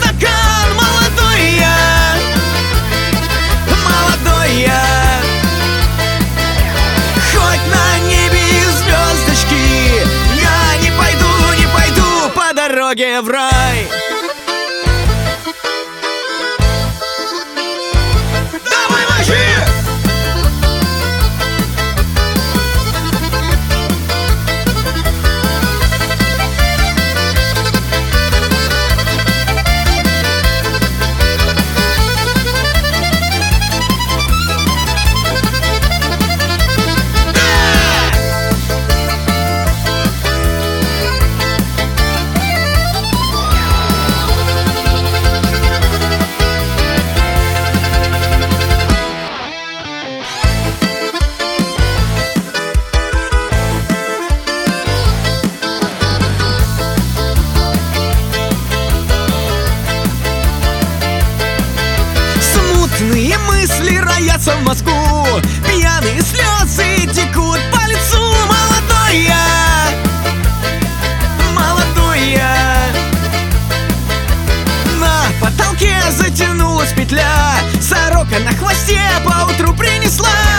стакан. Молодой я, молодой я. Хоть на небе и звездочки, я не пойду по дороге в рай. Давай, мужик! Смутные мысли роятся в мозгу, пьяные слезы текут по лицу. Молодой я, молодой я. На потолке затянулась петля, сорока на хвосте поутру принесла.